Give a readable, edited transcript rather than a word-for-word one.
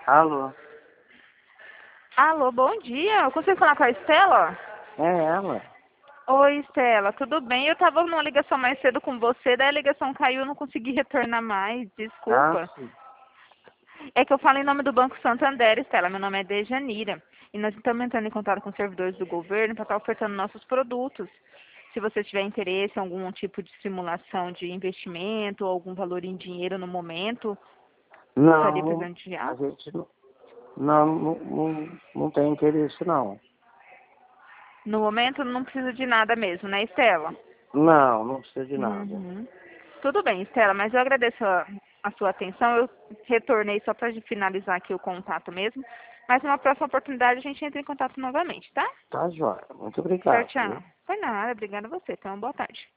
Alô? Alô, bom dia. Eu consigo falar com a Estela? É ela? Oi, Estela, tudo bem? Eu tava numa ligação mais cedo com você, daí a ligação caiu, eu não consegui retornar mais, Ah, desculpa. sim. É que eu falo em nome do Banco Santander, Estela, meu nome é Dejanira. E nós estamos entrando em contato com os servidores do governo para estar ofertando nossos produtos. Se você tiver interesse em algum tipo de simulação de investimento ou algum valor em dinheiro no momento, estaria Não, precisando de a algo. gente não tem interesse, não. No momento não precisa de nada mesmo, né, Estela? Não precisa de nada. Uhum. Tudo bem, Estela, mas eu agradeço a sua atenção. Eu retornei só para finalizar aqui o contato mesmo. Mas numa próxima oportunidade a gente entra em contato novamente, tá? Tá, joia. Muito Tchau, obrigado, tchau. viu? Foi nada, obrigada a você. Tenha uma boa tarde.